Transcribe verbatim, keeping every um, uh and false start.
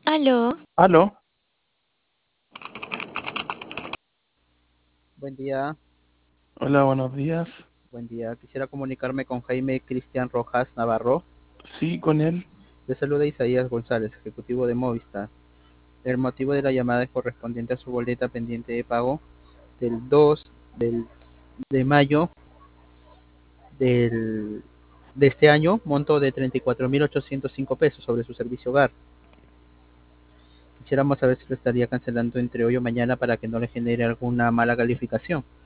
Aló, Aló, Buen día, hola, buenos días. buen día. Quisiera comunicarme con Jaime Cristian Rojas Navarro. Sí, con él. Le saluda Isaías González, ejecutivo de Movistar. El motivo de la llamada es correspondiente a su boleta pendiente de pago del dos del, de mayo del, de este año, monto de treinta y cuatro mil ochocientos cinco pesos sobre su servicio hogar. Quisiéramos saber si lo estaría cancelando entre hoy o mañana para que no le genere alguna mala calificación.